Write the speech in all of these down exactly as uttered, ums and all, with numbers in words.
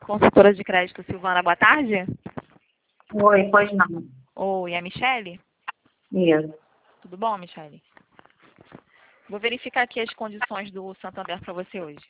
Consultora de crédito, Silvana, boa tarde. Oi, pois não. Oi, é a Michele? Isso. Tudo bom, Michele? Vou verificar aqui as condições do Santander para você hoje.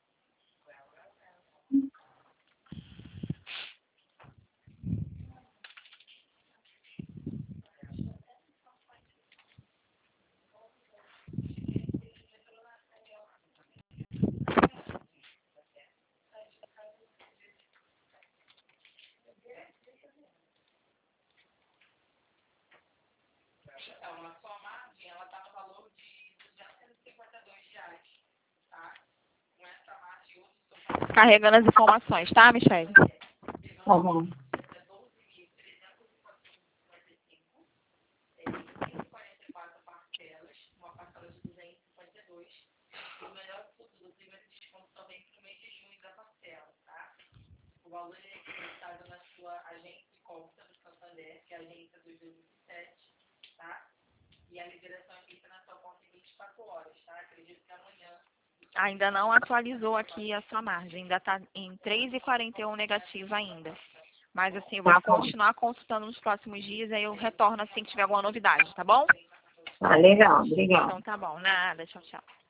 Então, a sua margem, ela está no valor de duzentos e cinquenta e dois reais, tá? Com essa margem hoje... Carregando as informações, tá, Michele? Tá bom. O valor é acreditado na sua agência de conta do Santander, que é a agência dois mil e vinte e sete, tá? E a liberação é feita na sua conta em vinte e quatro horas, tá? Acredito que amanhã... Ainda não atualizou aqui a sua margem, ainda está em três vírgula quarenta e um negativa ainda. Mas assim, eu vou Tá bom. continuar consultando nos próximos dias, aí eu retorno assim que tiver alguma novidade, tá bom? Tá legal, obrigada. Então tá bom, nada, tchau, tchau.